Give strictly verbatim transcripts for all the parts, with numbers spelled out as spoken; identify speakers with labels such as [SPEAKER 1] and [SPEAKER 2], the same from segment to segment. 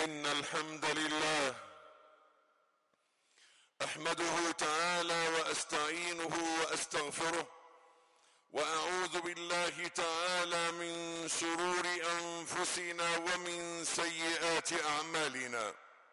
[SPEAKER 1] إن الحمد لله أحمده تعالى وأستعينه وأستغفره، وأعوذ بالله تعالى من شرور أنفسنا ومن سيئات أعمالنا.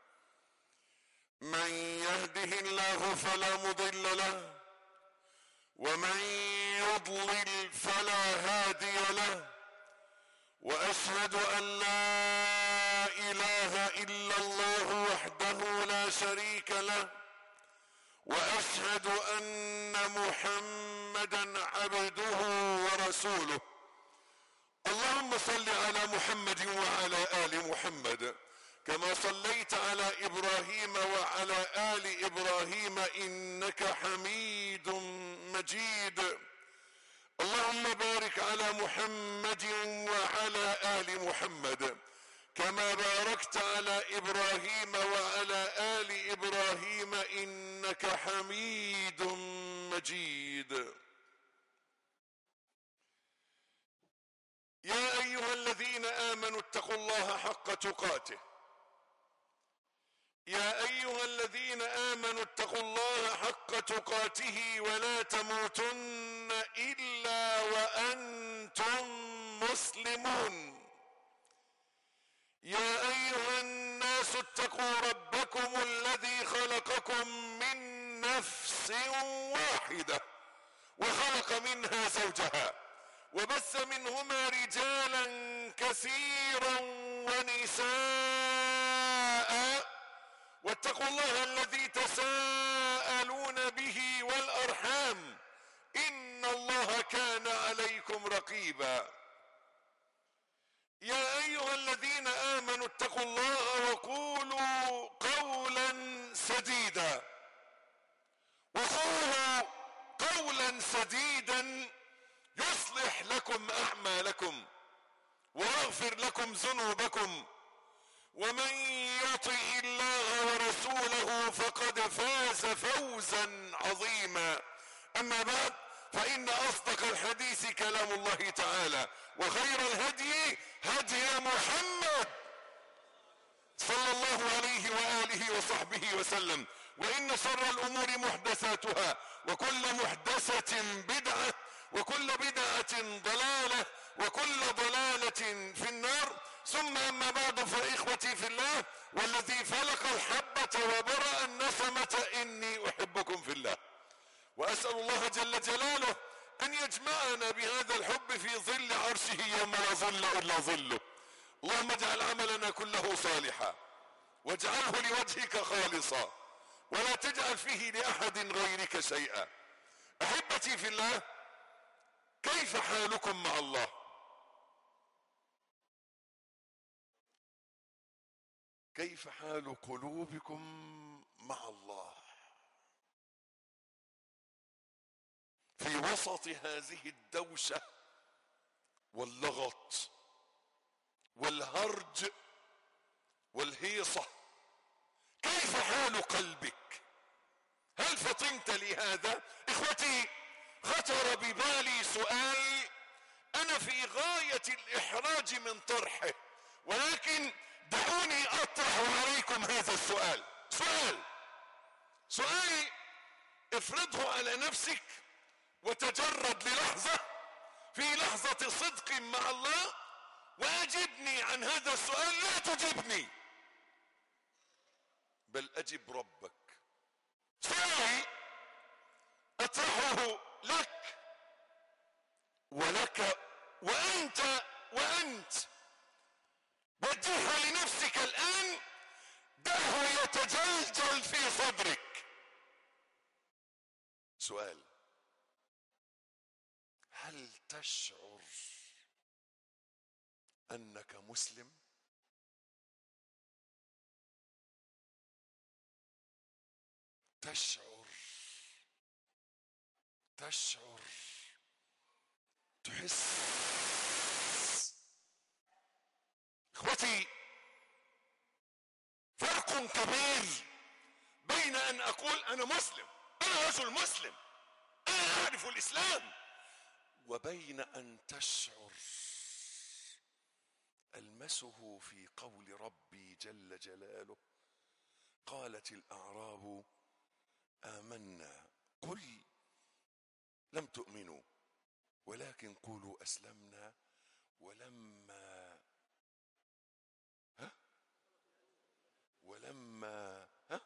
[SPEAKER 1] من يهده الله فلا مضل له، ومن يضلل فلا هادي له، وأشهد أن لا إله إلا الله وحده لا شريك له، وأشهد أن محمدا عبده ورسوله. اللهم صل على محمد وعلى آل محمد كما صليت على إبراهيم وعلى آل إبراهيم إنك حميد مجيد. اللهم بارك على محمد وعلى آل محمد كما باركت على إبراهيم وعلى آل إبراهيم إنك حميد مجيد. يا أيها الذين آمنوا اتقوا الله حق تقاته يا أيها الذين آمنوا اتقوا الله حق تقاته ولا تموتن إلا وأنتم مسلمون. يا أيها الناس اتقوا ربكم الذي خلقكم من نفس واحدة وخلق منها زوجها وبث منهما رجالا كثيرا ونساء، واتقوا الله الذي تساءلون به والأرحام إن الله كان عليكم رقيبا. يا أيها الذين آمنوا اتقوا الله وقولوا قولا سديدا وقولوا قولا سديدا يصلح لكم أعمالكم ويغفر لكم ذنوبكم، ومن يطع الله ورسوله فقد فاز فوزا عظيما. أما بعد، فإن أصدق الحديث كلام الله تعالى، وخير الهدي هدي محمد صلى الله عليه وآله وصحبه وسلم، وإن شر الأمور محدثاتها، وكل محدثة بدعة، وكل بدعة ضلالة، وكل ضلالة في النار. ثم أما بعد، فإخوتي في الله والذي فلق الحبة وبرأ النسمة إني أحبكم في الله، وأسأل الله جل جلاله أن يجمعنا بهذا الحب في ظل عرشه يوم لا ظل إلا ظله. اللهم اجعل عملنا كله صالحا، واجعله لوجهك خالصا، ولا تجعل فيه لأحد غيرك شيئا. أحبتي في الله، كيف حالكم مع الله؟ كيف حال قلوبكم مع الله في وسط هذه الدوشة واللغط والهرج والهيصة؟ كيف حال قلبك؟ هل فطنت لهذا؟ إخوتي، خطر ببالي سؤال أنا في غاية الإحراج من طرحه، ولكن دعوني أطرح عليكم هذا السؤال. سؤال سؤال افرضه على نفسك وتجرد للحظة، في لحظة صدق مع الله، وأجبني عن هذا السؤال. لا تجبني، بل أجب ربك. سؤال أطرحه لك ولك وأنت وأنت وجهها لنفسك الآن، دعه يتجلجل في صدرك. سؤال: هل تشعر أنك مسلم؟ تشعر تشعر تحس؟ اخوتي، فرق كبير بين ان اقول انا مسلم، انا رجل مسلم، انا اعرف الاسلام، وبين ان تشعر ألمسه في قول ربي جل جلاله: قالت الأعراب آمنا قل لم تؤمنوا ولكن قولوا أسلمنا ولما ها ولما ها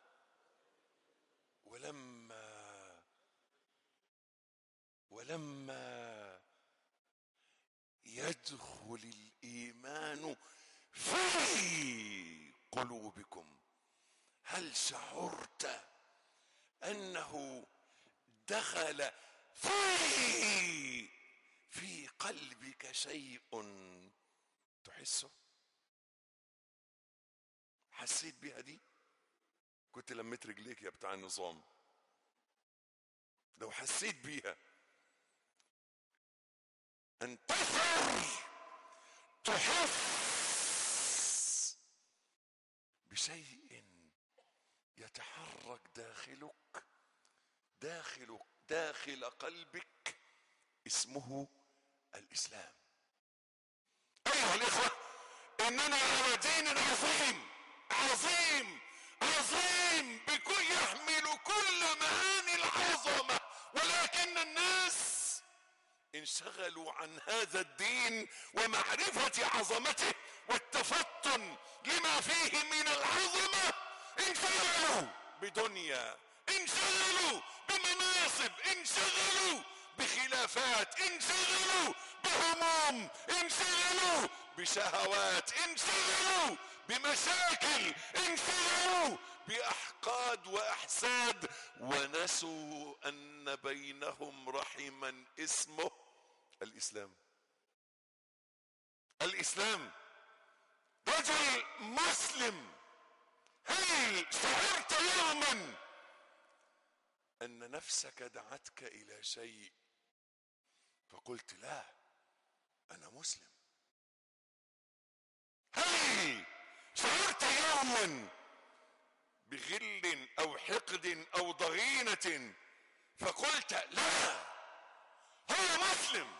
[SPEAKER 1] ولما ولما يدخل الإيمان في قلوبكم هل شعرت أنه دخل في في قلبك شيء تحسه؟ حسيت بها دي؟ كنت لميت رجليك يا بتاع النظام. لو حسيت بيها أن تثر تحس بشيء يتحرك داخلك داخل داخل قلبك اسمه الإسلام. أيها الإخوة، إننا على دين عظيم عظيم عظيم بكل يحمل كل معاني العظمة، ولكن الناس انشغلوا عن هذا الدين ومعرفة عظمته والتفطن لما فيه من العظمة. انشغلوا بدنيا، انشغلوا بمناصب، انشغلوا بخلافات، انشغلوا بهموم، انشغلوا بشهوات، انشغلوا بمشاكل، انشغلوا بأحقاد وأحساد، ونسوا أن بينهم رحما اسمه الإسلام. الإسلام. رجل مسلم، هل شعرت يوما أن نفسك دعتك إلى شيء فقلت لا أنا مسلم؟ هل شعرت يوما بغل أو حقد أو ضغينة فقلت لا هو مسلم؟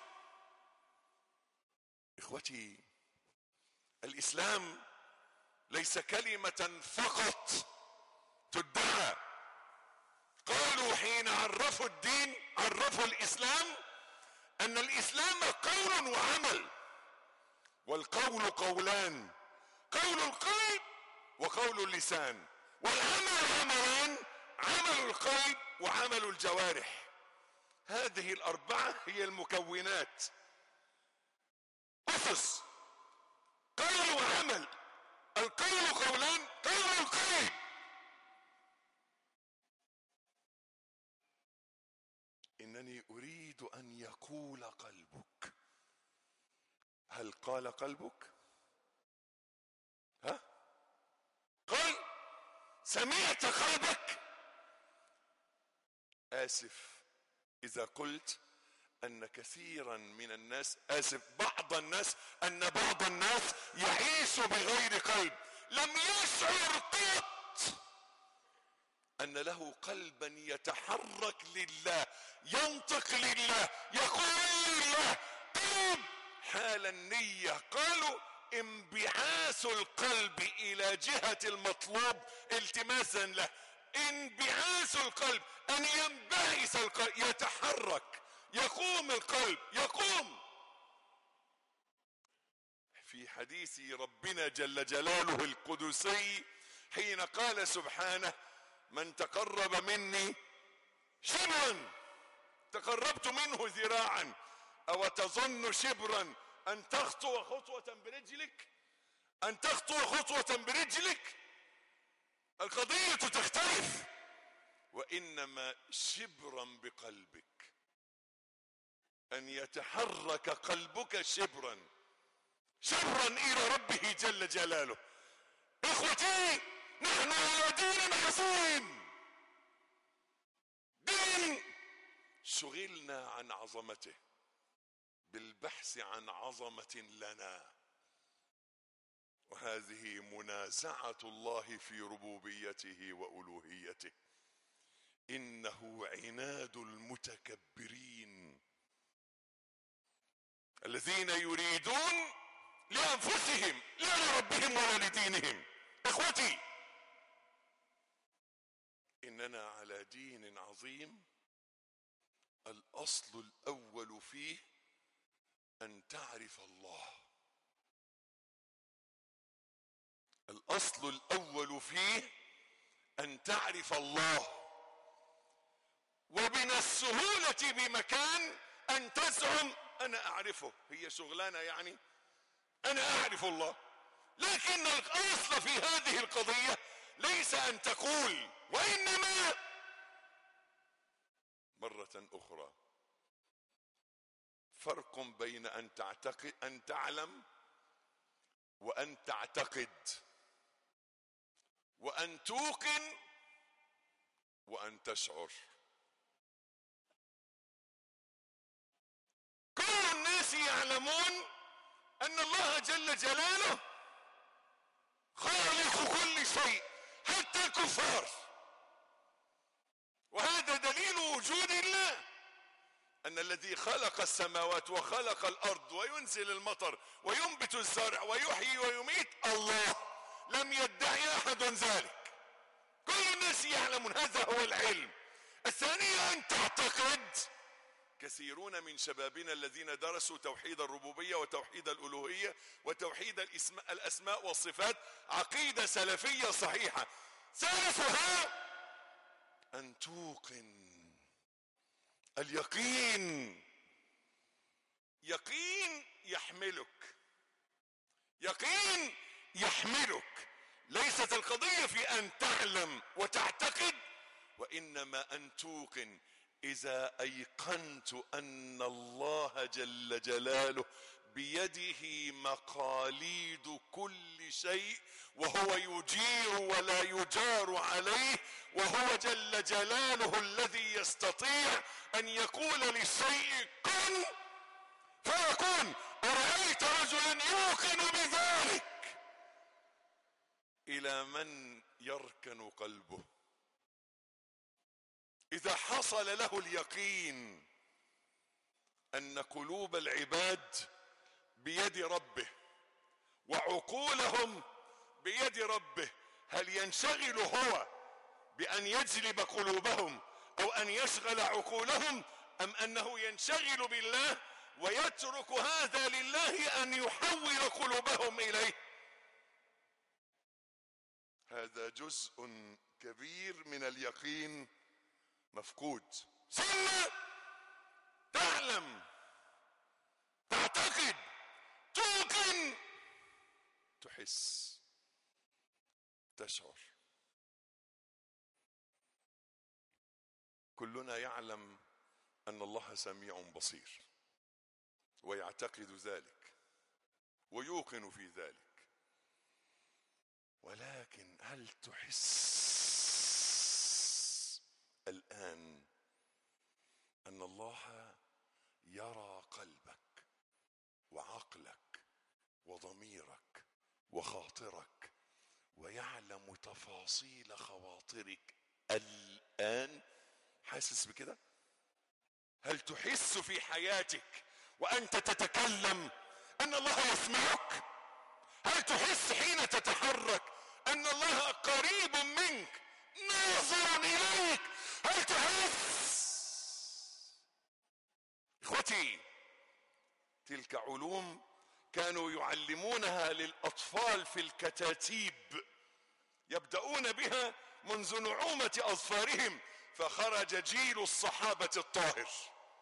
[SPEAKER 1] إخوتي، الإسلام ليس كلمة فقط تدعى. قالوا حين عرفوا الدين عرفوا الإسلام أن الإسلام قول وعمل، والقول قولان: قول القلب وقول اللسان، والعمل عملان: عمل القلب وعمل الجوارح. هذه الأربعة هي المكونات، أسس قول وعمل. القول قولان: قول القلب. إنني أريد أن يقول قلبك. هل قال قلبك؟ ها؟ قل سمعت قلبك؟ آسف إذا قلت أن كثيرا من الناس، آسف بعض الناس، أن بعض الناس يعيش بغير قلب، لم يشعر قط أن له قلبا يتحرك لله، ينطق لله، يقول لله. قلب حال النية. قالوا انبعاث القلب إلى جهة المطلوب التماسا له. انبعاث القلب أن ينبعث القلب، يتحرك، يقوم القلب، يقوم. في حديث ربنا جل جلاله القدسي حين قال سبحانه: من تقرب مني شبرا تقربت منه ذراعا، أو تظن شبرا أن تخطو خطوة برجلك أن تخطو خطوة برجلك؟ القضية تختلف، وإنما شبرا بقلبك، أن يتحرك قلبك شبرا شبرا إلى ربه جل جلاله. إخوتي، نحن على دين عظيم، دين شغلنا عن عظمته بالبحث عن عظمة لنا، وهذه منازعة الله في ربوبيته وألوهيته. إنه عناد المتكبرين الذين يريدون لأنفسهم لا لربهم ولا لدينهم. اخوتي، إننا على دين عظيم الأصل الأول فيه أن تعرف الله. الأصل الأول فيه أن تعرف الله، ومن السهولة بمكان أن تزعم أنا أعرفه، هي شغلانة يعني أنا أعرف الله. لكن الأصل في هذه القضية ليس أن تقول، وإنما مرة أخرى فرق بين أن تعتقد أن تعلم وأن تعتقد، وأن توقن وأن تشعر. كل الناس يعلمون أن الله جل جلاله خالق كل شيء حتى الكفار، وهذا دليل وجود الله، أن الذي خلق السماوات وخلق الأرض وينزل المطر وينبت الزرع ويحيي ويميت الله، لم يدعي أحد ذلك. كل الناس يعلمون، هذا هو العلم. الثانية أن تعتقد. كثيرون من شبابنا الذين درسوا توحيد الربوبية وتوحيد الألوهية وتوحيد الأسماء والصفات عقيدة سلفية صحيحة، ثالثها أن توقن. اليقين، يقين يحملك، يقين يحملك. ليست القضية في أن تعلم وتعتقد، وإنما أن توقن. إذا أيقنت أن الله جل جلاله بيده مقاليد كل شيء، وهو يجير ولا يجار عليه، وهو جل جلاله الذي يستطيع أن يقول للشيء كن فيكون. أرأيت رجلا يوقن بذلك، إلى من يركن قلبه؟ إذا حصل له اليقين أن قلوب العباد بيد ربه وعقولهم بيد ربه، هل ينشغل هو بأن يجلب قلوبهم أو أن يشغل عقولهم، أم أنه ينشغل بالله ويترك هذا لله أن يحول قلوبهم إليه؟ هذا جزء كبير من اليقين مفقود. ثم تعلم، تعتقد، توقن، تحس، تشعر. كلنا يعلم أن الله سميع بصير، ويعتقد ذلك ويوقن في ذلك، ولكن هل تحس الآن أن الله يرى قلبك وعقلك وضميرك وخاطرك، ويعلم تفاصيل خواطرك الآن؟ حاسس بكده؟ هل تحس في حياتك وأنت تتكلم أن الله يسمعك؟ هل تحس حين تتحرك أن الله قريب منك ناظر إليك؟ هل تحس؟ إخوتي، تلك علوم كانوا يعلمونها للأطفال في الكتاتيب، يبدأون بها منذ نعومة أظفارهم، فخرج جيل الصحابة الطاهر،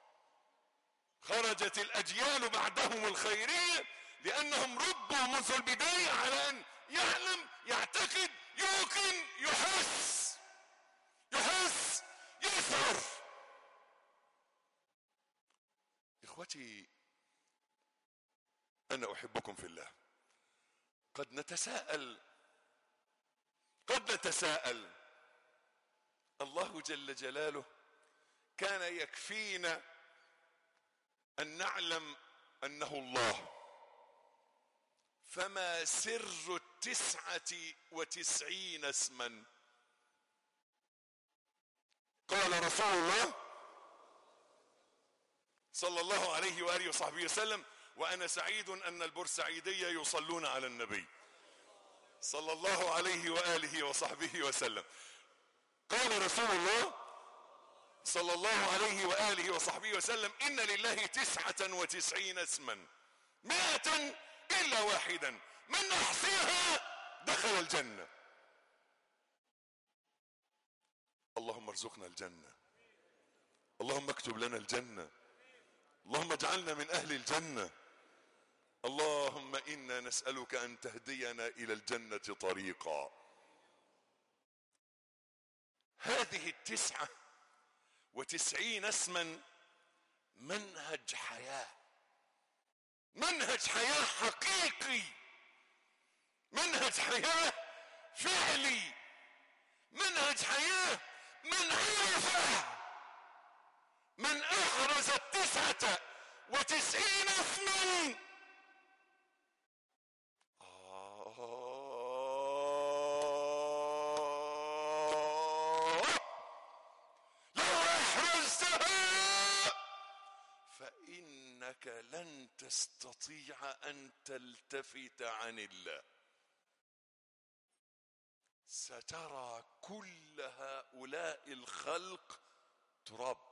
[SPEAKER 1] خرجت الأجيال بعدهم الخيرية، لأنهم ربوا منذ البداية على أن يعلم، يعتقد، يوقن، يحس، يحس، يشعر. إخوتي، أنا أحبكم في الله. قد نتساءل قد نتساءل الله جل جلاله كان يكفينا أن نعلم أنه الله، فما سر التسعة وتسعين اسما؟ قال رسول الله صلى الله عليه وآله وصحبه وسلم: وأنا سعيد أن البورسعيدية يصلون على النبي صلى الله عليه وآله وصحبه وسلم. قال رسول الله صلى الله عليه وآله وصحبه وسلم: إن لله تسعة وتسعين اسما مائة إلا واحدا من أحصيها دخل الجنة. اللهم ارزقنا الجنة، اللهم اكتب لنا الجنة، اللهم اجعلنا من أهل الجنة. اللهم إنا نسألك أن تهدينا إلى الجنة طريقا. هذه التسعة وتسعين اسما منهج حياة، منهج حياة حقيقي، منهج حياة فعلي، منهج حياة من عرفه، من أحرز التسعة وتسعين اسما فإنك لن تستطيع أن تلتفت عن الله. سترى كل هؤلاء الخلق تراب،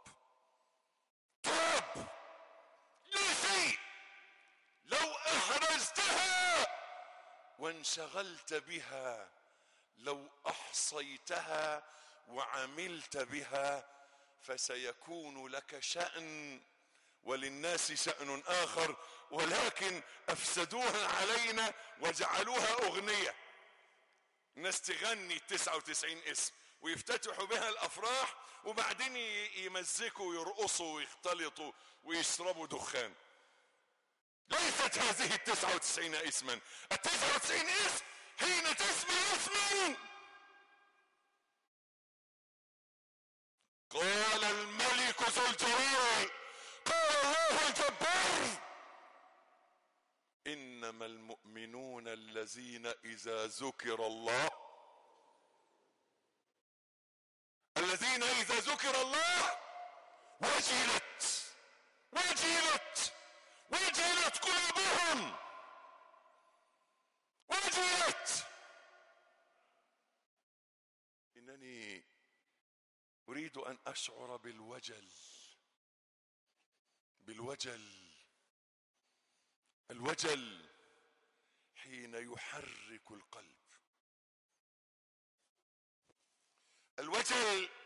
[SPEAKER 1] تراب لا شيء. لو أحرزتها وانشغلت بها، لو أحصيتها وعملت بها، فسيكون لك شأن وللناس شأن آخر، ولكن أفسدوها علينا وجعلوها أغنية. الناس تغني التسعة وتسعين اسم ويفتتحوا بها الأفراح، وبعدين يمزكوا ويرقصوا ويختلطوا ويشربوا دخان. ليست هذه التسعة وتسعين اسما. التسعة وتسعين اسم حين تسمع اسما قال الملك ذو الجلال، قال الله الجبار: إنما المؤمنون الذين إذا ذكر الله الذين إذا ذكر الله وجلت وجلت وجلت قلوبهم، وجلت. إنني أريد أن أشعر بالوجل، بالوجل. الوجل حين يحرك القلب، الوجل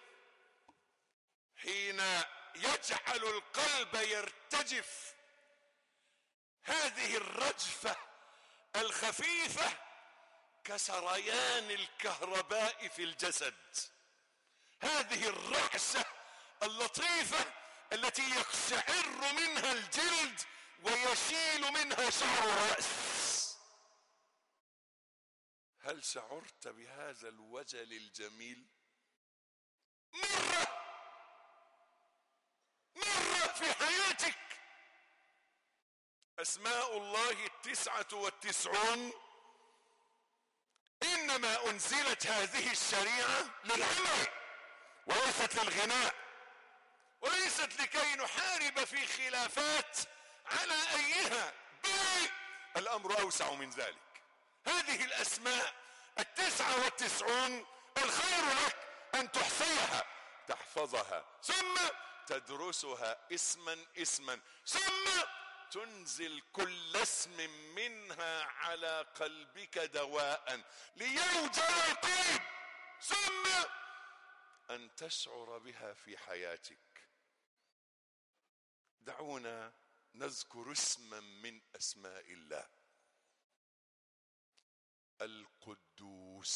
[SPEAKER 1] حين يجعل القلب يرتجف. هذه الرجفة الخفيفة كسريان الكهرباء في الجسد، هذه الرعشة اللطيفة التي يقشعر منها الجلد ويشيل منها شعر الرأس. هل شعرت بهذا الوجل الجميل مرة مرة في حياتك؟ أسماء الله التسعة والتسعون إنما أنزلت هذه الشريعة للعمل وليست للغناء، وليست لكي نحارب في خلافات على أيها، بل الأمر أوسع من ذلك. هذه الأسماء التسعة والتسعون الخير لك أن تحصيها، تحفظها، ثم تدرسها اسما اسما، ثم تنزل كل اسم منها على قلبك دواء ليوجل القلب، ثم أن تشعر بها في حياتك. دعونا نذكر اسما من أسماء الله: القدوس.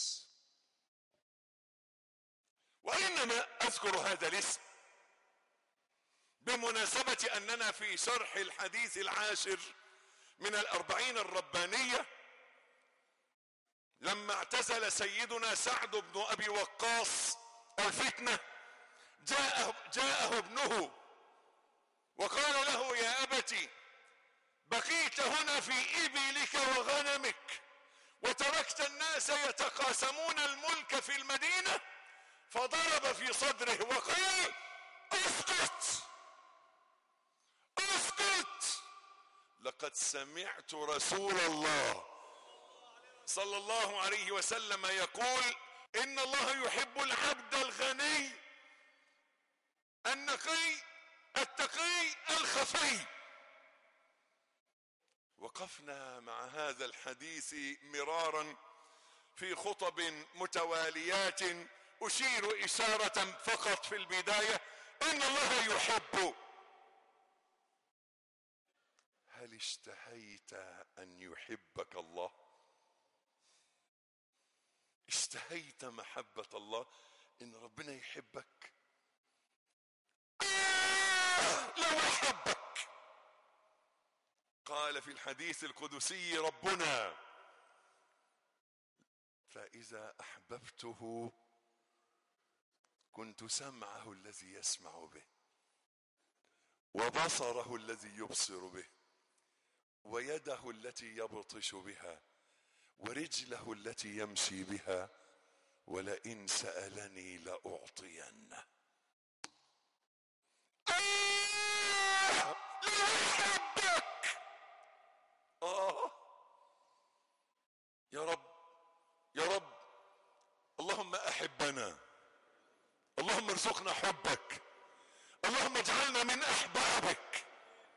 [SPEAKER 1] وإنما أذكر هذا الاسم بمناسبة أننا في شرح الحديث العاشر من الأربعين الربانية، لما اعتزل سيدنا سعد بن أبي وقاص الفتنة، جاءه, جاءه ابنه وقال له: يا أبتي، بقيت هنا في إبلك وغنمك وتركت الناس يتقاسمون الملك في المدينة. فضرب في صدره وقال: اسكت اسكت، لقد سمعت رسول الله صلى الله عليه وسلم يقول إن الله يحب العبد الغني النقي التقي الخفي. وقفنا مع هذا الحديث مرارا في خطب متواليات، أشير إشارة فقط في البداية: إن الله يحب. هل اشتهيت أن يحبك الله؟ اشتهيت محبة الله، إن ربنا يحبك؟ آه لو أحبك. قال في الحديث القدسي ربنا: فإذا أحببته كنت سمعه الذي يسمع به، وبصره الذي يبصر به، ويده التي يبطش بها، ورجله التي يمشي بها، ولئن سألني لأعطينه. آه لا أحبك. آه يا رب يا رب، اللهم أحبنا، اللهم ارزقنا حبك، اللهم اجعلنا من أحبابك.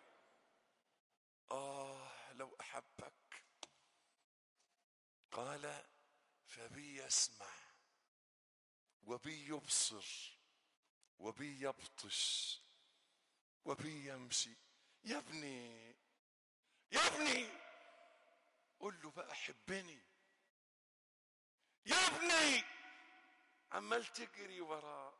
[SPEAKER 1] آه لو أحبك. قال: فبي يسمع، وبي يبصر، وبي يبطش، وبي يمشي. يا ابني يا ابني قل له بقى حبني. يا ابني عمال تجري وراء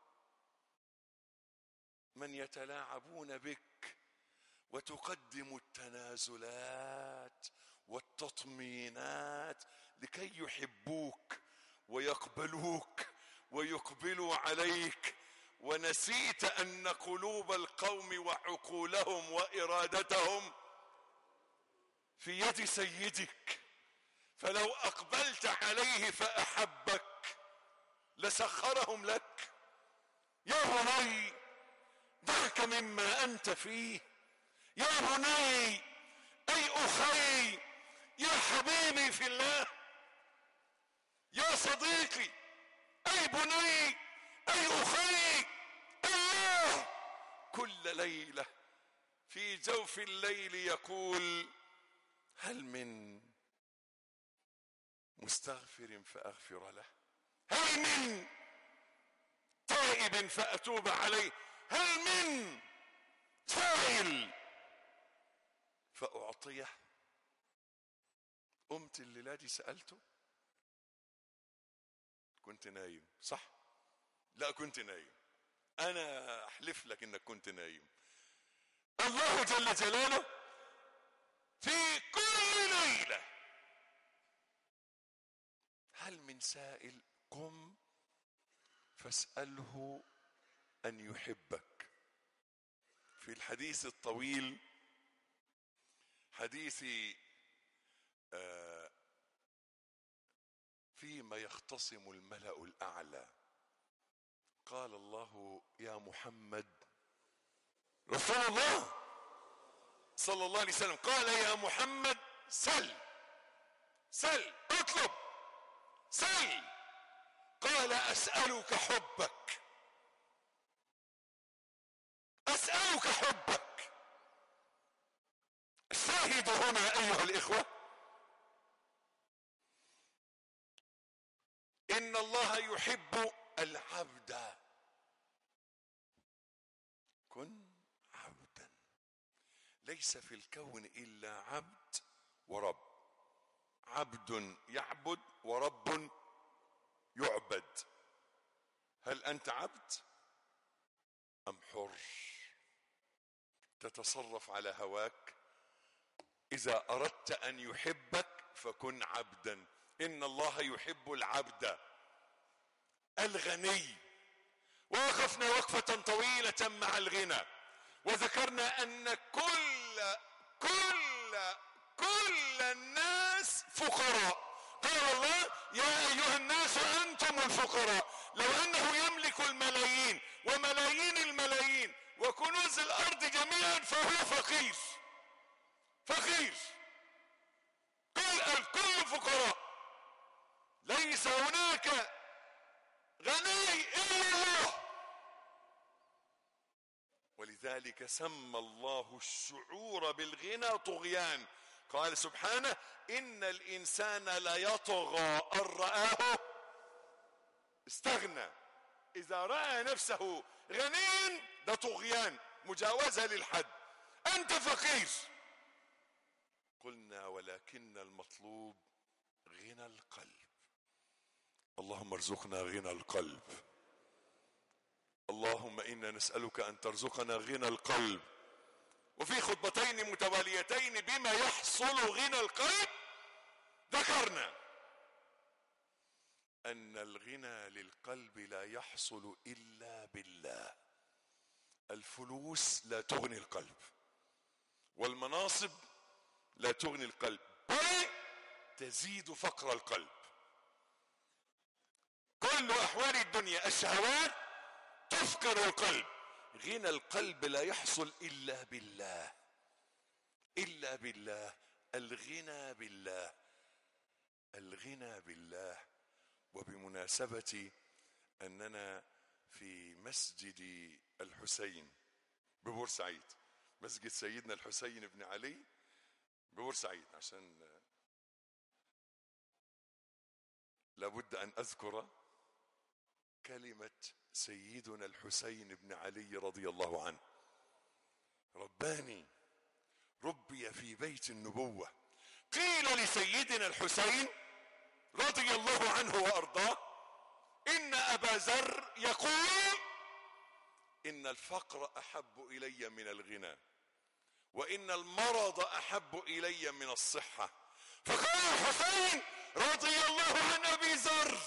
[SPEAKER 1] من يتلاعبون بك، وتقدم التنازلات والتطمينات لكي يحبوك ويقبلوك ويقبلوا عليك، ونسيت أن قلوب القوم وعقولهم وإرادتهم في يد سيدك. فلو أقبلت عليه فأحبك لسخرهم لك. يا بني دعك مما أنت فيه. يا بني أي أخي، يا حبيبي في الله، يا صديقي، أي بني، أي أخي، الله كل ليلة في جوف الليل يقول: هل من مستغفر فأغفر له؟ هل من تائب فأتوب عليه؟ هل من سائل فأعطيه؟ قمت الليلة دي سألته؟ كنت نايم صح؟ لا كنت نايم، أنا أحلف لك إنك كنت نايم. الله جل جلاله في كل ليلة: هل من سائل؟ قم فاسأله أن يحبك. في الحديث الطويل، حديث آه فيما يختصم الملأ الأعلى، قال الله: يا محمد، رسول الله صلى الله عليه وسلم قال: يا محمد سل سل اطلب سل. قال: أسألك حبك، أسألك حبك. الشاهد هنا أيها الإخوة: إن الله يحب العبد. كن عبدا. ليس في الكون إلا عبد ورب. عبد يعبد ورب يعبد. هل أنت عبد أم حر تتصرف على هواك؟ إذا أردت أن يحبك فكن عبدا. إن الله يحب العبد الغني. ووقفنا وقفة طويلة مع الغنى، وذكرنا أن كل كل كل الناس فقراء. قال الله: يا أيها الناس أنتم الفقراء. لو أنه يملك الملايين وملايين الملايين وكنوز الأرض جميعا فهو فقير فقير. ليس هناك غني إلا الله. ولذلك سمى الله الشعور بالغنى طغيان. قال سبحانه: إن الإنسان ليطغى أن رآه استغنى. إذا رأى نفسه غنيا ده طغيان، مجاوزة للحد. أنت فقير، قلنا ولكن المطلوب غنى القلب. اللهم ارزقنا غنى القلب. اللهم إنا نسألك أن ترزقنا غنى القلب. وفي خطبتين متواليتين بما يحصل غنى القلب ذكرنا أن الغنى للقلب لا يحصل إلا بالله. الفلوس لا تغني القلب، والمناصب لا تغني القلب، بل تزيد فقر القلب. كل أحوال الدنيا الشهوات تفقر القلب. غنى القلب لا يحصل إلا بالله، إلا بالله. الغنى بالله، الغنى بالله. وبمناسبة أننا في مسجد الحسين ببورسعيد، مسجد سيدنا الحسين بن علي ببورسعيد، عشان لابد أن أذكر كلمة سيدنا الحسين بن علي رضي الله عنه. رباني، ربي في بيت النبوة. قيل لسيدنا الحسين رضي الله عنه وأرضاه: إن أبا ذر يقول إن الفقر أحب إلي من الغنى، وإن المرض أحب إلي من الصحة. فقال الحسين رضي الله عن أبي ذر: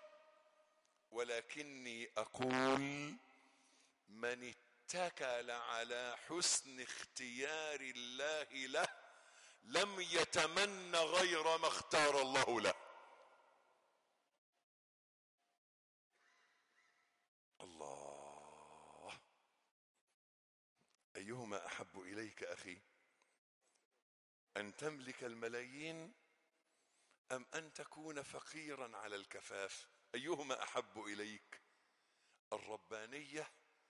[SPEAKER 1] ولكني أقول من اتكل على حسن اختيار الله له لم يتمن غير ما اختار الله له. الله. أيهما أحب إليك أخي، أن تملك الملايين أم أن تكون فقيرا على الكفاف؟ أيهما أحب إليك؟ الربانية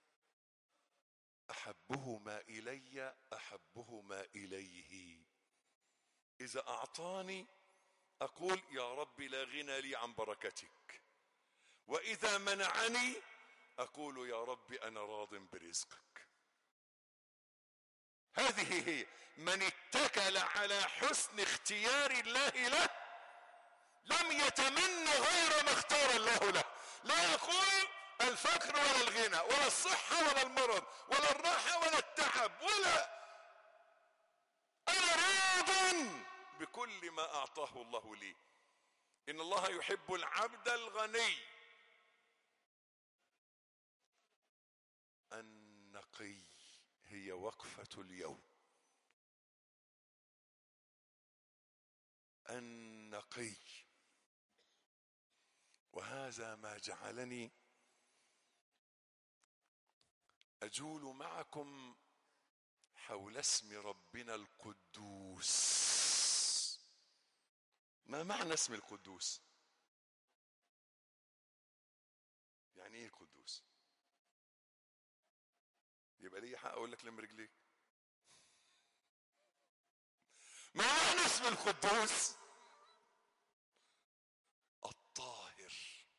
[SPEAKER 1] أحبهما إلي أحبهما إليه. إذا أعطاني أقول يا رب لا غنى لي عن بركتك، وإذا منعني أقول يا رب أنا راض برزقك. هذه هي. من اتكل على حسن اختيار الله له لم يتمن غير ما اختار الله له. لا يقول الفقر ولا الغنى ولا الصحة ولا المرض ولا الراحة ولا التعب، ولا أنا راض بكل ما أعطاه الله لي. إن الله يحب العبد الغني النقي. هي وقفة اليوم. النقي. وهذا ما جعلني أجول معكم حول اسم ربنا القدوس. ما معنى اسم القدوس؟ يعني ايه قدوس؟ يبقى لي حق اقول لك لم رجليك. ما معنى اسم القدوس؟ الطاهر،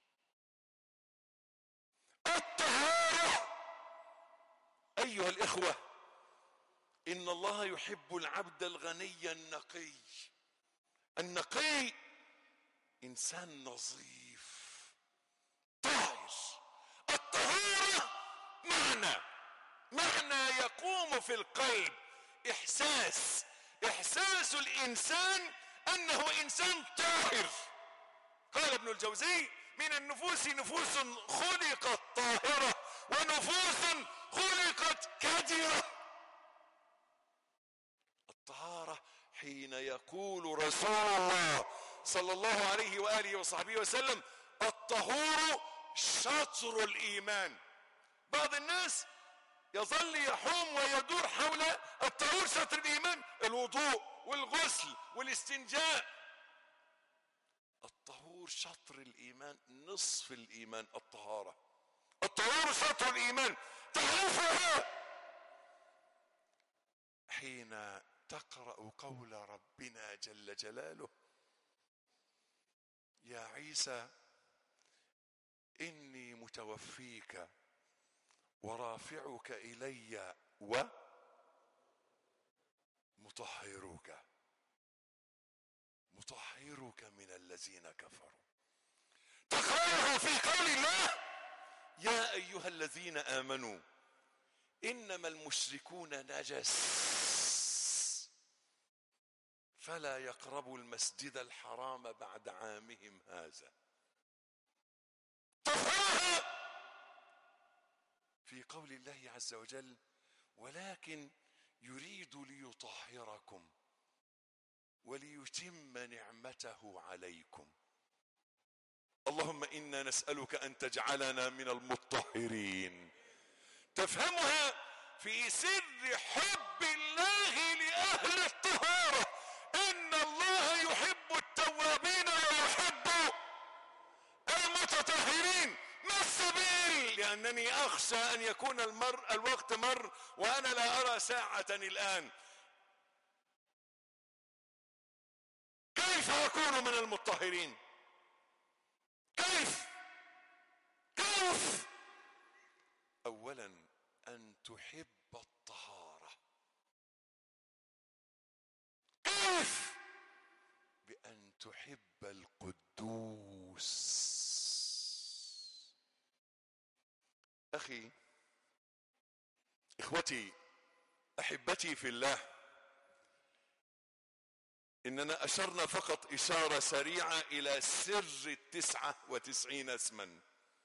[SPEAKER 1] الطهارة. أيها الإخوة، إن الله يحب العبد الغني النقي. النقي إنسان نظيف طاهر. الطهارة معنى معنى يقوم في القلب، إحساس إحساس الإنسان أنه إنسان طاهر. قال ابن الجوزي: من النفوس نفوس خلقت طاهرة ونفوس خلقت كدرة. الطهارة حين يقول رسول الله صلى الله عليه وآله وصحبه وسلم: الطهور شطر الإيمان. بعض الناس يظل يحوم ويدور حول الطهور شطر الإيمان، الوضوء والغسل والاستنجاء. الطهور الطهور شطر الإيمان، نصف الإيمان الطهارة. الطهور شطر الإيمان، تعرفها حين تقرأ قول ربنا جل جلاله: يا عيسى إني متوفيك ورافعك إلي ومطهرك مطهرك من الذين كفروا. تقرأها في قول الله: يا أيها الذين آمنوا إنما المشركون نجس فلا يقربوا المسجد الحرام بعد عامهم هذا. تقرأها في قول الله عز وجل: ولكن يريد ليطهركم وليتم نعمته عليكم. اللهم إنا نسألك أن تجعلنا من المطهرين. تفهمها في سر حب الله لأهل الطهارة، إن الله يحب التوابين ويحب المتطهرين. ما السبيل؟ لأنني أخشى أن يكون المر الوقت مر وأنا لا أرى ساعة الآن. كيف أكون من المطهرين؟ كيف كيف أولا أن تحب الطهارة. كيف؟ بأن تحب القدوس. أخي، إخوتي، أحبتي في الله، إننا أشرنا فقط إشارة سريعة إلى سر التسعة وتسعين اسما،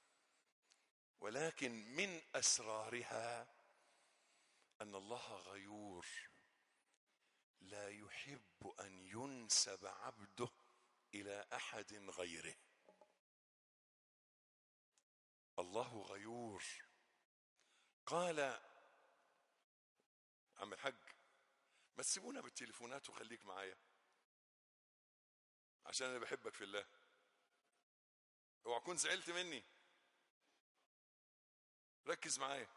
[SPEAKER 1] ولكن من أسرارها أن الله غيور لا يحب أن ينسب عبده إلى أحد غيره. الله غيور. قال عم الحج: ما تسيبونا بالتليفونات وخليك معايا عشان أنا بحبك في الله، اوعى كنت زعلت مني، ركز معايا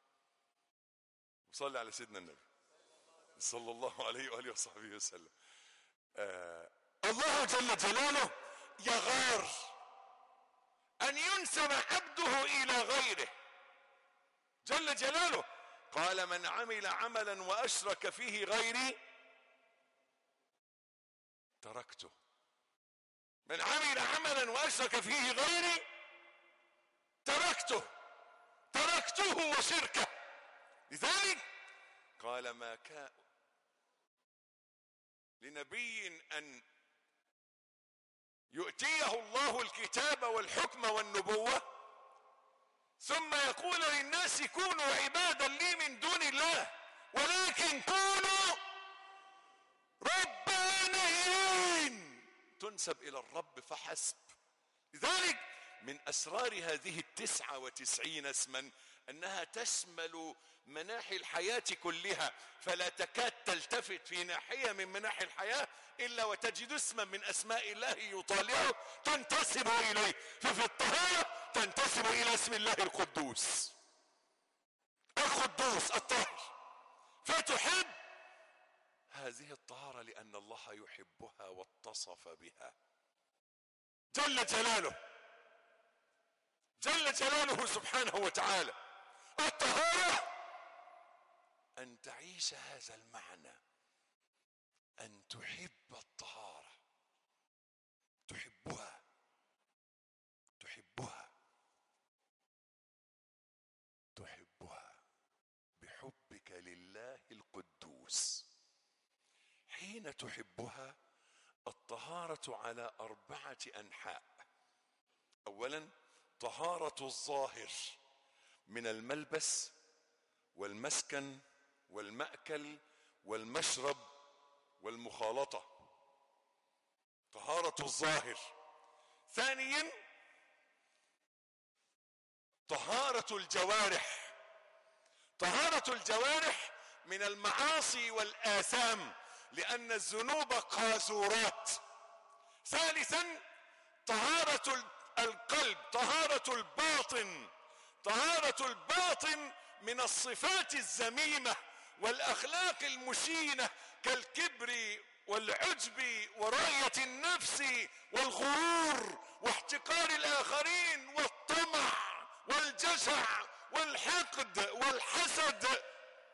[SPEAKER 1] وصلي على سيدنا النبي صلى الله عليه وآله وصحبه وسلم. آه الله جل جلاله يغار أن ينسب عبده إلى غيره جل جلاله. قال: من عمل عملا وأشرك فيه غيري تركته. من عمل عملا وأشرك فيه غيري تركته تركته وشركه. لذلك قال: ما كان لنبي أن يؤتيه الله الكتاب والحكم والنبوة ثم يقول للناس كونوا عبادا لي من دون الله ولكن كونوا ربانيين، تنسب إلى الرب فحسب. لذلك من أسرار هذه التسعة وتسعين اسما أنها تشمل مناحي الحياة كلها، فلا تكاد تلتفت في ناحية من مناحي الحياة إلا وتجد اسما من أسماء الله يطالعه تنتسب إليه. ففي الطهارة تنتسب إلى اسم الله القدوس، القدوس الطاهر، فتحب هذه الطهارة لأن الله يحبها واتصف بها جل جلاله جل جلاله سبحانه وتعالى. الطهارة أن تعيش هذا المعنى، أن تحب الطهارة، تحبها تحبها تحبها بحبك لله القدوس. حين تحبها الطهارة على أربعة أنحاء. أولا طهارة الظاهر من الملبس والمسكن والمأكل والمشرب والمخالطة، طهارة الظاهر. ثانيا طهارة الجوارح، طهارة الجوارح من المعاصي والآثام لأن الذنوب قاذورات. ثالثا طهارة القلب، طهارة الباطن. طهارة الباطن من الصفات الذميمة والأخلاق المشينة كالكبر والعجب ورؤية النفس والغرور واحتقار الآخرين والطمع والجشع والحقد والحسد.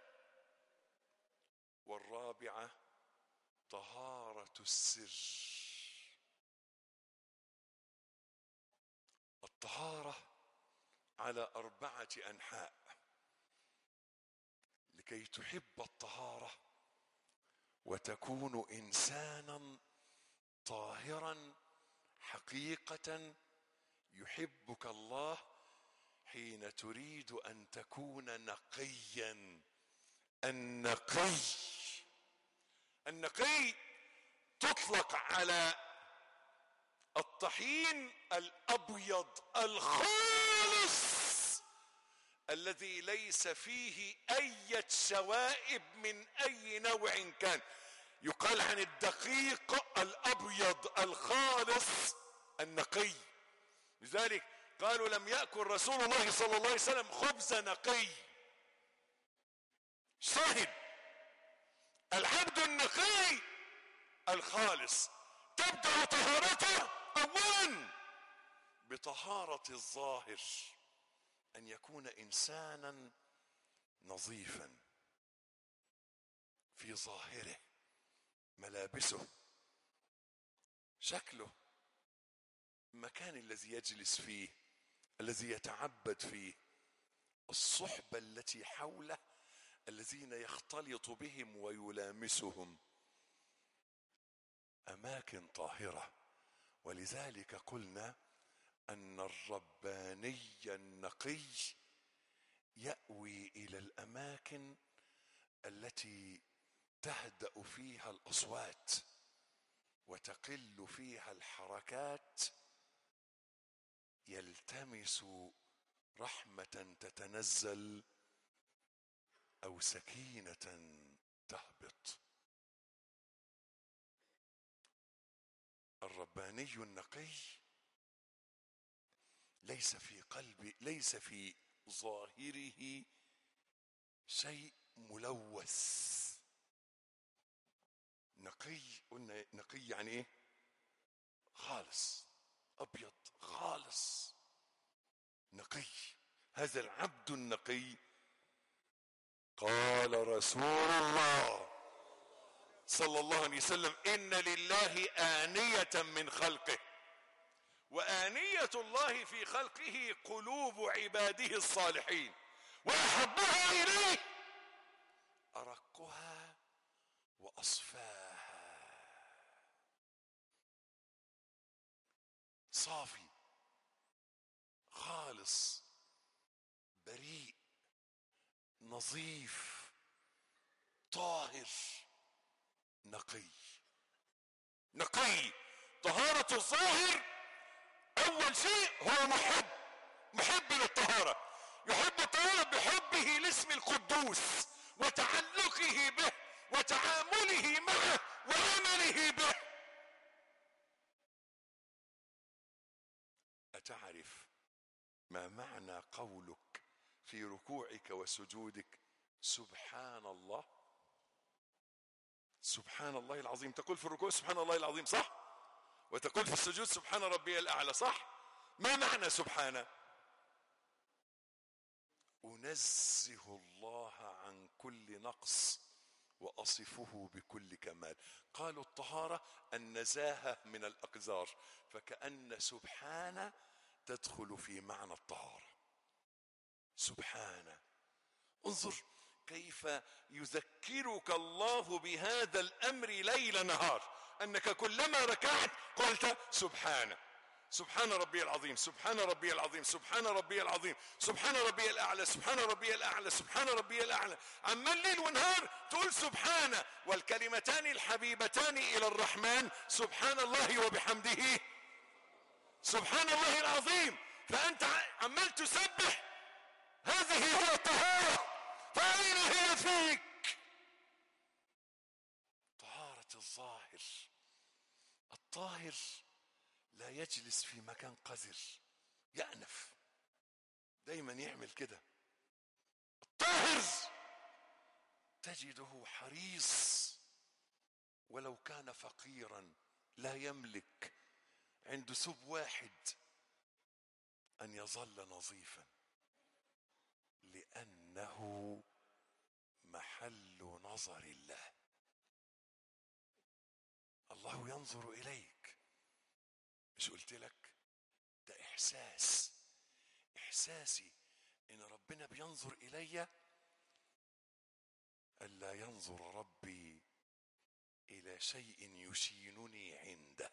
[SPEAKER 1] والرابعة طهارة السر. الطهارة على أربعة أنحاء. لكي تحب الطهارة وتكون إنسانا طاهرا حقيقة، يحبك الله حين تريد أن تكون نقيا. النقي، النقي تطلق على الطحين الأبيض الخالص الذي ليس فيه أي شوائب من أي نوع كان. يقال عن الدقيق الأبيض الخالص النقي. لذلك قالوا لم يأكل رسول الله صلى الله عليه وسلم خبز نقي. شاهد العبد النقي الخالص تبدأ طهارته أولا بطهارة الظاهر، أن يكون إنسانا نظيفا في ظاهره، ملابسه، شكله، المكان الذي يجلس فيه، الذي يتعبد فيه، الصحبة التي حوله، الذين يختلط بهم ويلامسهم، أماكن طاهرة. ولذلك قلنا أن الرباني النقي يأوي إلى الأماكن التي تهدأ فيها الأصوات وتقل فيها الحركات، يلتمس رحمة تتنزل أو سكينة تهبط. الرباني النقي ليس في قلبه، ليس في ظاهره شيء ملوث. نقي، قلنا نقي يعني ايه؟ خالص، ابيض خالص، نقي. هذا العبد النقي قال رسول الله صلى الله عليه وسلم إن لله آنية من خلقه، وآنية الله في خلقه قلوب عباده الصالحين، وأحبها إليه أرقها وأصفاها. صافي، خالص، بريء، نظيف، طاهر، نقي. نقي. طهارة الظاهر أول شيء هو محب، محب للطهارة، يحب الطهارة بحبه لاسم القدوس وتعلقه به وتعامله معه وعمله به. أتعرف ما معنى قولك في ركوعك وسجودك سبحان الله؟ سبحان الله العظيم. تقول في الركوع سبحان الله العظيم، صح؟ وتقول في السجود سبحان ربي الأعلى، صح؟ ما معنى سبحانه؟ أنزه الله عن كل نقص وأصفه بكل كمال. قالوا الطهارة النزاهة من الأقذار، فكأن سبحانه تدخل في معنى الطهارة. سبحانه. انظر كيف يذكرك الله بهذا الأمر ليل نهار، أنك كلما ركعت قلت سبحانه، سبحان ربي العظيم، سبحان ربي العظيم، سبحان ربي العظيم، سبحان ربي الأعلى، سبحان ربي الأعلى، سبحان ربي الأعلى. عما الليل ونهار تقول سبحانه. والكلمتان الحبيبتان إلى الرحمن سبحان الله وبحمده سبحان الله العظيم. فأنت عمال تسبح، هذه هي الطهارة. فأين هي فيك؟ طهارة الظاهر. الطاهر لا يجلس في مكان قذر يأنف، دايما يعمل كده. الطاهر تجده حريص ولو كان فقيرا لا يملك عنده ثوب واحد أن يظل نظيفا، لأنه محل نظر الله. الله ينظر إليك. مش قلت لك ده إحساس، إحساسي إن ربنا بينظر إلي، ألا ينظر ربي إلى شيء يشينني عنده.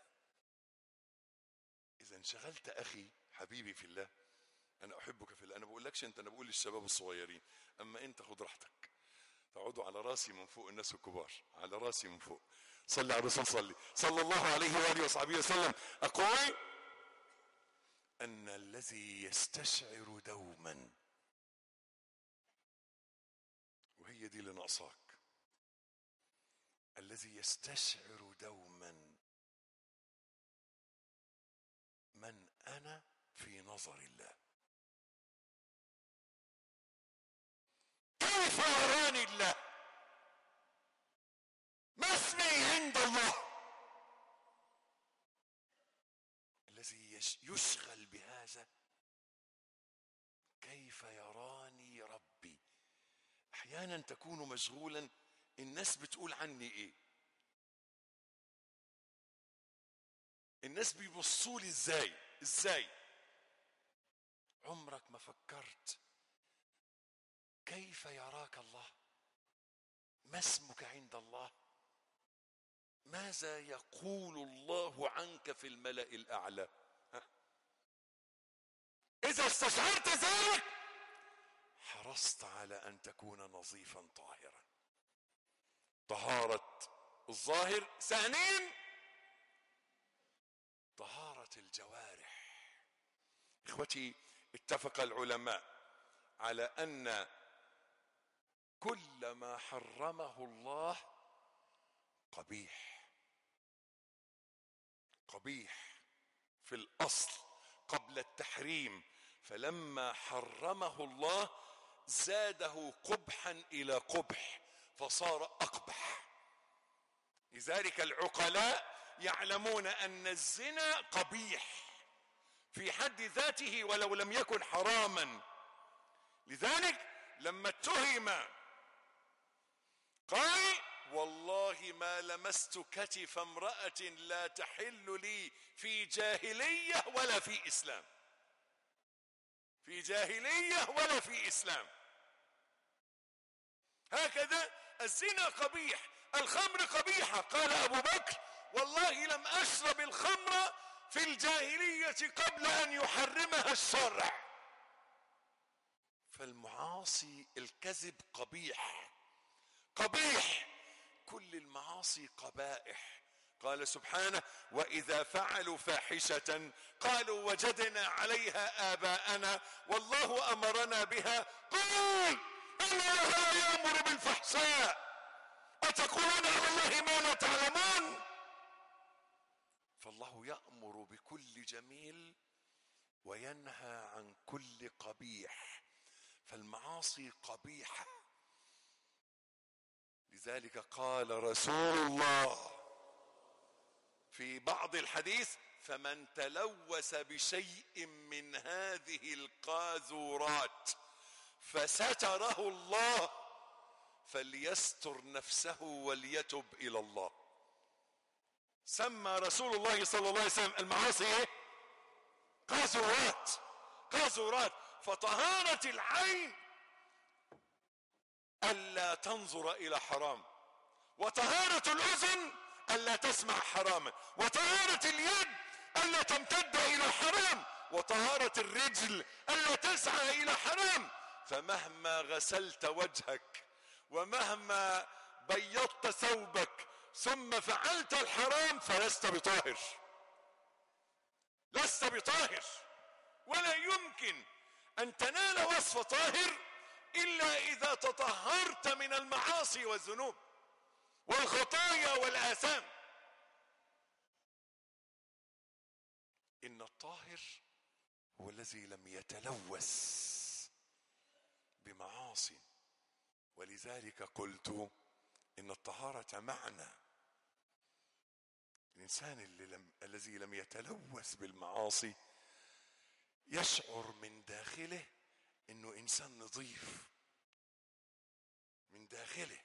[SPEAKER 1] إذا انشغلت أخي حبيبي في الله، أنا أحبك في الله، أنا بقولكش أنت، أنا بقول للشباب الصغيرين، أما أنت خد راحتك، تقعدوا على راسي من فوق، الناس الكبار على راسي من فوق. صلي على الرسول، صلي صلى الله عليه وآله وصحبه وسلم. أقول أن الذي يستشعر دوما، وهي دي اللي ناقصاك، الذي يستشعر دوما من أنا في نظر الله. كيف يراني الله؟ ما اسمي عند الله؟ الذي يشغل بهذا، كيف يراني ربي. احيانا تكون مشغولا، الناس بتقول عني ايه، الناس بيبصوا لي ازاي ازاي عمرك ما فكرت كيف يراك الله؟ ما اسمك عند الله؟ ماذا يقول الله عنك في الملأ الأعلى؟ ها؟ إذا استشعرت ذلك حرصت على أن تكون نظيفا طاهرا. طهارة الظاهر. ثانيا طهارة الجوارح. إخوتي، اتفق العلماء على أن كل ما حرمه الله قبيح، قبيح في الأصل قبل التحريم، فلما حرمه الله زاده قبحا إلى قبح فصار أقبح. لذلك العقلاء يعلمون أن الزنا قبيح في حد ذاته ولو لم يكن حراما. لذلك لما اتهم قال والله ما لمست كتف امرأة لا تحل لي في جاهلية ولا في إسلام، في جاهلية ولا في إسلام. هكذا الزنا قبيح، الخمر قبيحة. قال أبو بكر والله لم أشرب الخمر في الجاهلية قبل أن يحرمها الشرع. فالمعاصي، الكذب قبيح، قبيح، كل المعاصي قبائح. قال سبحانه وإذا فعلوا فاحشة قالوا وجدنا عليها آباءنا والله أمرنا بها قال إن الله لا يأمر بالفحشاء أتقولون على الله ما لا تعلمون. فالله يأمر بكل جميل وينهى عن كل قبيح، فالمعاصي قبيحة. لذلك قال رسول الله في بعض الحديث فمن تلوث بشيء من هذه القاذورات فستره الله فليستر نفسه وليتب إلى الله. سمى رسول الله صلى الله عليه وسلم المعاصي ايه؟ قاذورات، قاذورات. فطهارة العين ألا تنظر إلى حرام، وطهارة الأذن ألا تسمع حراما، وطهارة اليد ألا تمتد إلى حرام، وطهارة الرجل ألا تسعى إلى حرام. فمهما غسلت وجهك ومهما بيضت ثوبك ثم فعلت الحرام فلست بطاهر، لست بطاهر. ولا يمكن أن تنال وصف طاهر إلا إذا تطهرت من المعاصي والذنوب والخطايا والآثام. إن الطاهر هو الذي لم يتلوث بمعاصي، ولذلك قلت إن الطهارة معنى. الإنسان اللي لم الذي لم يتلوث بالمعاصي يشعر من داخله إنه إنسان نظيف من داخله،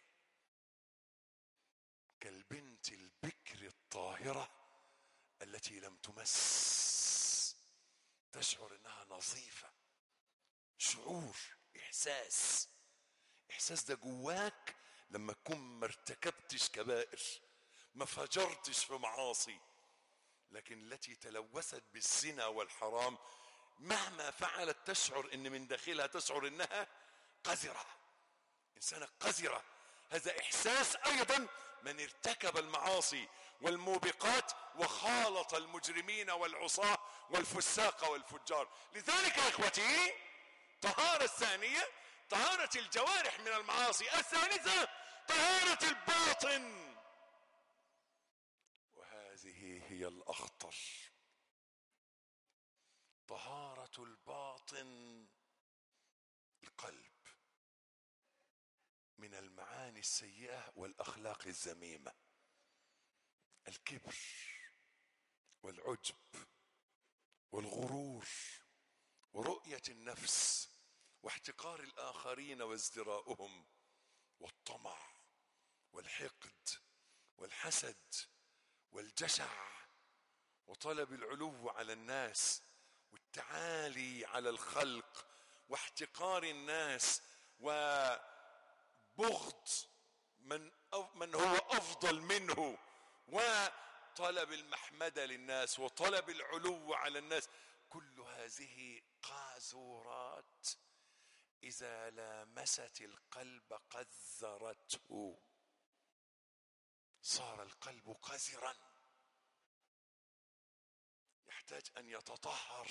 [SPEAKER 1] كالبنت البكر الطاهرة التي لم تمس، تشعر إنها نظيفة. شعور، إحساس، إحساس ده جواك لما تكون ما ارتكبتش كبائر، ما فجرتش في معاصي، لكن التي تلوثت بالزنا والحرام مهما فعلت تشعر ان من داخلها تشعر انها قذرة، انسانة قذرة. هذا احساس ايضا من ارتكب المعاصي والموبقات وخالط المجرمين والعصاة والفساق والفجار. لذلك يا اخوتي طهارة الثانية طهارة الجوارح من المعاصي، الثالثة طهارة الباطن، وهذه هي الأخطر. طهارة الباطن، القلب، من المعاني السيئة والأخلاق الذميمة، الكبر والعجب والغرور ورؤية النفس واحتقار الآخرين وازدراؤهم والطمع والحقد والحسد والجشع وطلب العلو على الناس والتعالي على الخلق واحتقار الناس وبغض من من هو أفضل منه وطلب المحمدة للناس وطلب العلو على الناس. كل هذه قاذورات إذا لامست القلب قذرته، صار القلب قذرا يحتاج أن يتطهر.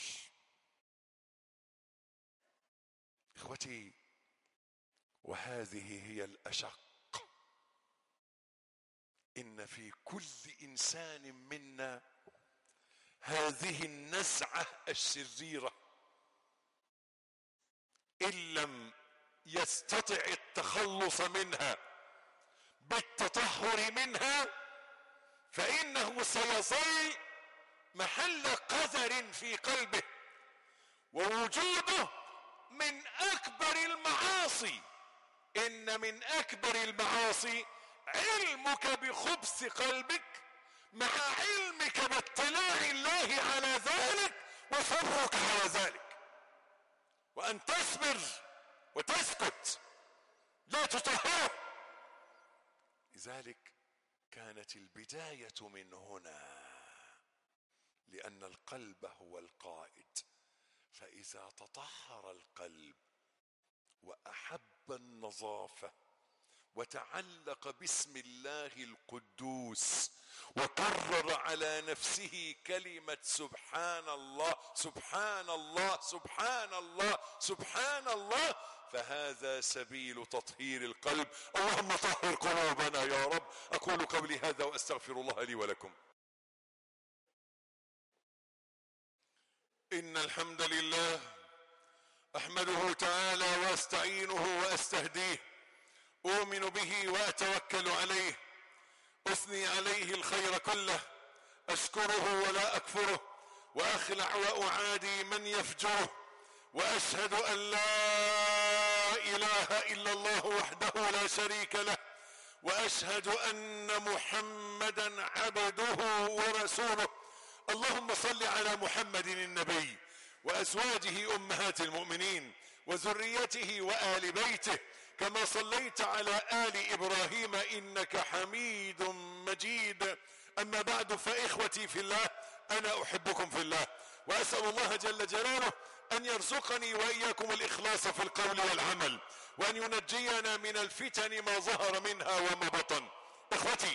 [SPEAKER 1] إخوتي، وهذه هي الأشق. إن في كل إنسان منا هذه النزعة الشريرة، إن لم يستطع التخلص منها بالتطهر منها فإنه سيظل محل قذر في قلبه، ووجوده من أكبر المعاصي. إن من أكبر المعاصي علمك بخبث قلبك مع علمك باطلاع الله على ذلك وصبرك على ذلك، وأن تصبر وتسكت لا تطهر. لذلك كانت البداية من هنا، لأن القلب هو القائد. فإذا تطهر القلب وأحب النظافة وتعلق باسم الله القدوس وكرر على نفسه كلمة سبحان الله سبحان الله سبحان الله سبحان الله، فهذا سبيل تطهير القلب. اللهم طهر قلوبنا يا رب. أقول قولي هذا وأستغفر الله لي ولكم. إن الحمد لله أحمده تعالى وأستعينه وأستهديه، أؤمن به وأتوكل عليه، أثني عليه الخير كله، أشكره ولا أكفره، وأخلع وأعادي من يفجره، وأشهد أن لا إله إلا الله وحده لا شريك له، وأشهد أن محمدا عبده ورسوله. اللهم صل على محمد النبي وأزواجه أمهات المؤمنين وذريته وآل بيته كما صليت على آل إبراهيم إنك حميد مجيد. أما بعد، فإخوتي في الله، أنا أحبكم في الله، وأسأل الله جل جلاله أن يرزقني وإياكم الإخلاص في القول والعمل، وأن ينجينا من الفتن ما ظهر منها وما بطن. إخوتي،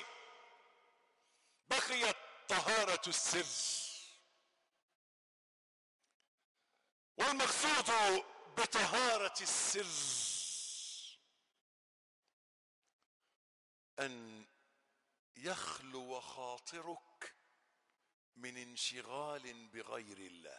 [SPEAKER 1] بقيت طهارة السر، والمقصود بطهارة السر أن يخلو خاطرك من انشغال بغير الله.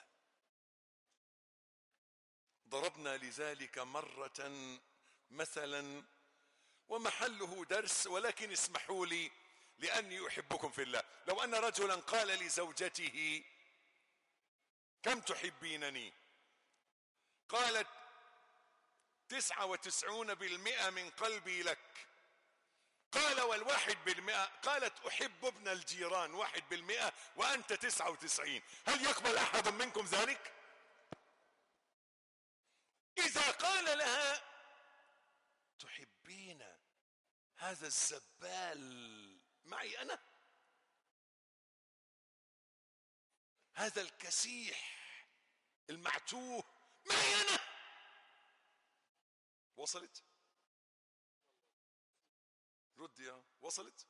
[SPEAKER 1] ضربنا لذلك مرة مثلا ومحله درس، ولكن اسمحوا لي لأني أحبكم في الله. لو أن رجلا قال لزوجته كم تحبينني؟ قالت تسعة وتسعون بالمئة من قلبي لك. قال والواحد بالمئة؟ قالت أحب ابن الجيران واحد بالمئة وأنت تسعة وتسعين. هل يقبل أحد منكم ذلك؟ إذا قال لها تحبين هذا الزبال معي أنا، هذا الكسيح المعتوه معي أنا، وصلت؟ رد يا وصلت؟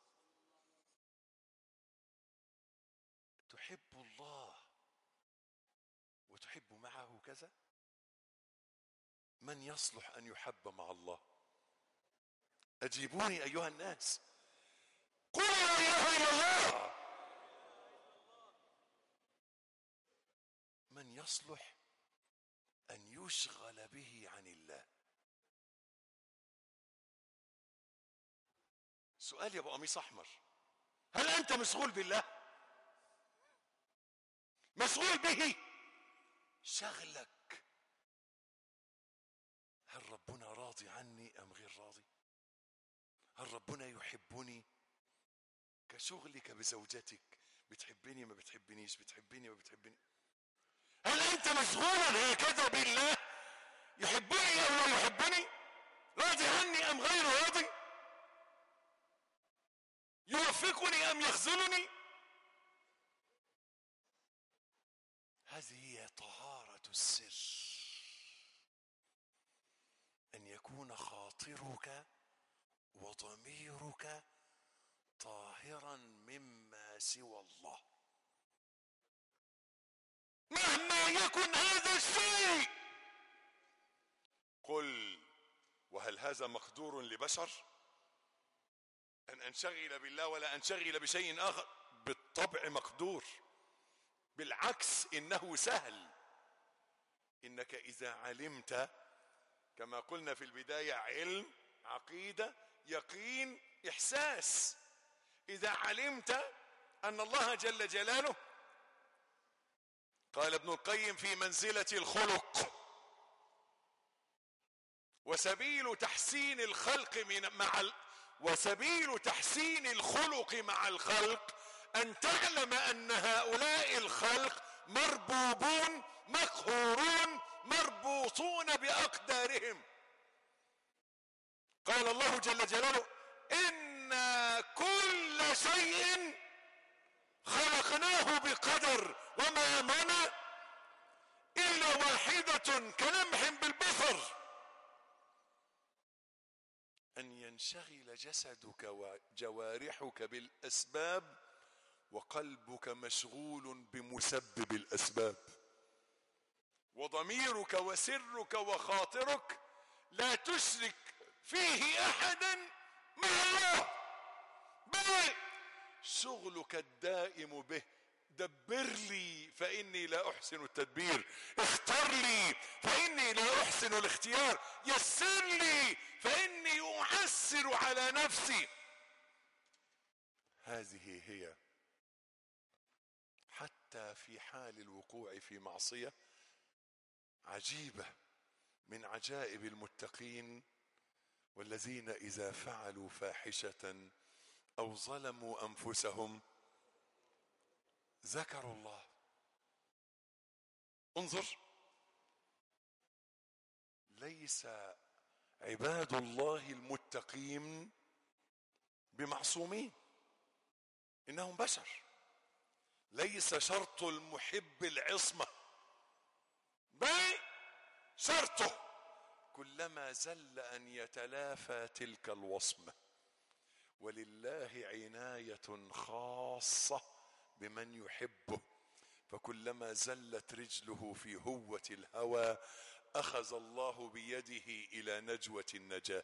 [SPEAKER 1] تحب الله وتحب معه كذا؟ من يصلح أن يحب مع الله؟ أجيبوني أيها الناس، قولوا لا إله إلا الله. من يصلح أن يشغل به عن الله؟ سؤال يا أبو قميص أحمر، هل أنت مشغول بالله؟ مشغول به؟ شغلك هل ربنا راضي عني أم غير راضي؟ هل ربنا يحبني؟ كشغلك بزوجتك، بتحبني ما بتحبنيش، بتحبني ما بتحبني. هل أنت مشغول هكذا بالله؟ يحبني أم لا يحبني؟ راضي عني أم غير راضي؟ يوفقني أم يخذلني؟ هذه هي طهارة السر، أن يكون خاطرك وضميرك طاهرا مما سوى الله، مهما يكن هذا الشيء. قل وهل هذا مقدور لبشر أن أنشغل بالله ولا أنشغل بشيء آخر؟ بالطبع مقدور، بالعكس إنه سهل. إنك إذا علمت كما قلنا في البداية، علم، عقيدة، يقين، إحساس. إذا علمت أن الله جل جلاله، قال ابن القيم في منزلة الخلق، وسبيل تحسين الخلق من مع ال... وسبيل تحسين الخلق مع الخلق أن تعلم أن هؤلاء الخلق مربوبون مقهورون مربوطون بأقدارهم. قال الله جل جلاله إن كل شيء خلقناه بقدر وما أمرنا إلا واحدة كلمح بالبصر. أن ينشغل جسدك وجوارحك بالأسباب وقلبك مشغول بمسبب الأسباب، وضميرك وسرك وخاطرك لا تشرك فيه أحدا مع الله، بل شغلك الدائم به. دبر لي فإني لا أحسن التدبير، اختر لي فإني لا أحسن الاختيار، يسر لي فإني أعسر على نفسي. هذه هي حتى في حال الوقوع في معصية عجيبة من عجائب المتقين، والذين إذا فعلوا فاحشة أو ظلموا أنفسهم ذكروا الله. انظر، ليس عباد الله المتقين بمعصومين، إنهم بشر. ليس شرط المحب العصمة، بل شرطه كلما زل أن يتلافى تلك الوصمة. ولله عناية خاصة بمن يحبه، فكلما زلت رجله في هوة الهوى أخذ الله بيده إلى نجوة النجاة.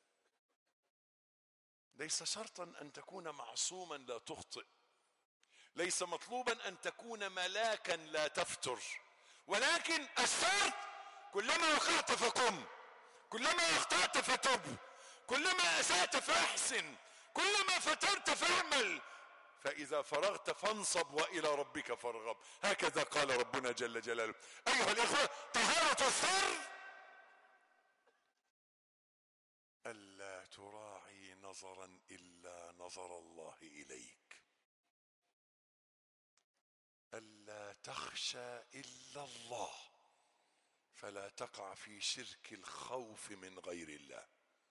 [SPEAKER 1] ليس شرطا أن تكون معصوما لا تخطئ، ليس مطلوبا ان تكون ملاكا لا تفتر، ولكن الشرط كلما وقعت فقم، كلما اخطأت فتب، كلما اسأت فاحسن، كلما فترت فاعمل، فاذا فرغت فانصب والى ربك فارغب. هكذا قال ربنا جل جلاله. ايها الاخوة، طهارة السر الا تراعي نظرا الا نظر الله اليك، الا تخشى الا الله فلا تقع في شرك الخوف من غير الله،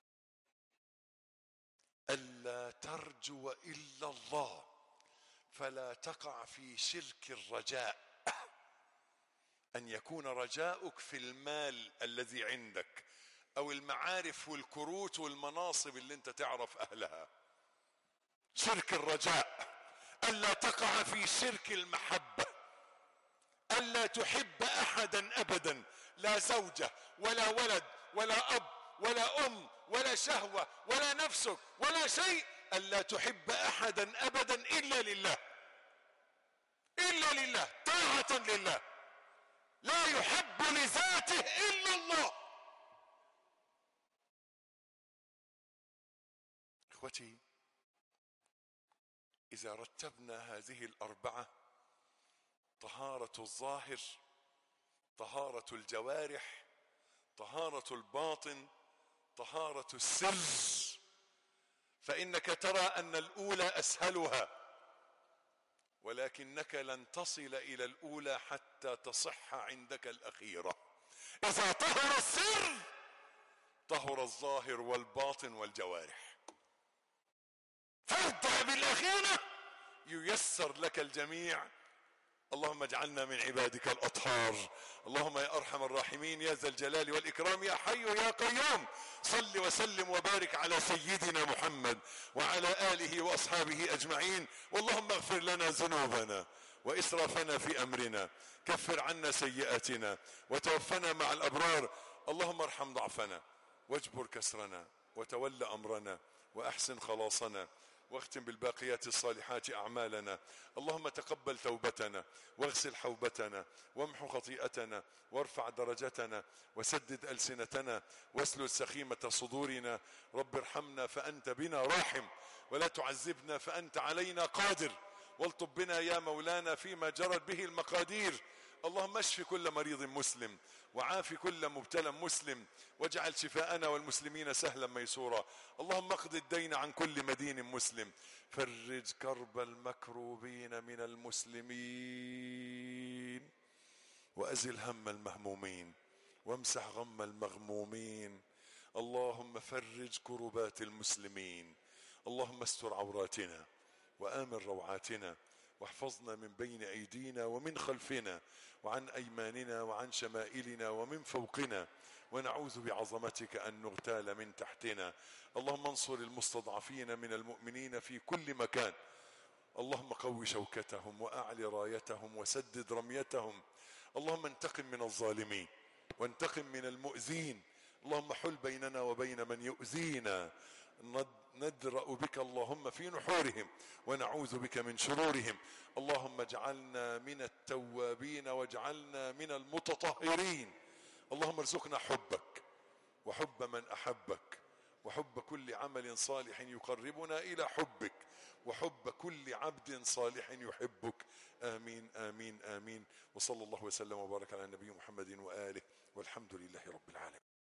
[SPEAKER 1] الا ترجو الا الله فلا تقع في شرك الرجاء، ان يكون رجاؤك في المال الذي عندك او المعارف والكروت والمناصب اللي انت تعرف اهلها، شرك الرجاء. الا تقع في شرك المحبة، الا تحب احدا ابدا، لا زوجة ولا ولد ولا اب ولا ام ولا شهوة ولا نفسك ولا شيء، الا تحب احدا ابدا الا لله، الا لله، طاعة لله، لا يحب لذاته الا الله. اخوتي، اذا رتبنا هذه الاربعة، طهارة الظاهر، طهارة الجوارح، طهارة الباطن، طهارة السر، فانك ترى ان الاولى اسهلها، ولكنك لن تصل الى الاولى حتى تصح عندك الاخيرة. اذا طهر السر طهر الظاهر والباطن والجوارح، فابدأ بالاخيرة ييسر لك الجميع. اللهم اجعلنا من عبادك الاطهار. اللهم يا ارحم الراحمين يا ذا الجلال والاكرام يا حي يا قيوم، صل وسلم وبارك على سيدنا محمد وعلى اله واصحابه اجمعين. واللهم اغفر لنا ذنوبنا واسرافنا في امرنا، كفر عنا سيئاتنا وتوفنا مع الابرار. اللهم ارحم ضعفنا واجبر كسرنا وتول امرنا واحسن خلاصنا، واختم بالباقيات الصالحات اعمالنا. اللهم تقبل توبتنا واغسل حوبتنا وامحو خطيئتنا وارفع درجتنا وسدد السنتنا واسلل سخيمة صدورنا. رب ارحمنا فانت بنا راحم، ولا تعذبنا فانت علينا قادر، والطب بنا يا مولانا فيما جرت به المقادير. اللهم اشف كل مريض مسلم وعاف كل مبتلى مسلم، واجعل شفاءنا والمسلمين سهلا ميسورا. اللهم اقض الدين عن كل مدين مسلم، فرج كرب المكروبين من المسلمين، وازل هم المهمومين، وامسح غم المغمومين. اللهم فرج كربات المسلمين. اللهم استر عوراتنا وآمن روعاتنا، واحفظنا من بين أيدينا ومن خلفنا وعن أيماننا وعن شمائلنا ومن فوقنا، ونعوذ بعظمتك أن نغتال من تحتنا. اللهم انصر المستضعفين من المؤمنين في كل مكان. اللهم قو شوكتهم وأعل رايتهم وسدد رميتهم. اللهم انتقم من الظالمين وانتقم من المؤذين. اللهم حل بيننا وبين من يؤذينا. ندرأ بك اللهم في نحورهم ونعوذ بك من شرورهم. اللهم اجعلنا من التوابين واجعلنا من المتطهرين. اللهم ارزقنا حبك وحب من أحبك، وحب كل عمل صالح يقربنا إلى حبك، وحب كل عبد صالح يحبك. آمين آمين آمين. وصلى الله وسلم وبارك على النبي محمد وآله، والحمد لله رب العالمين.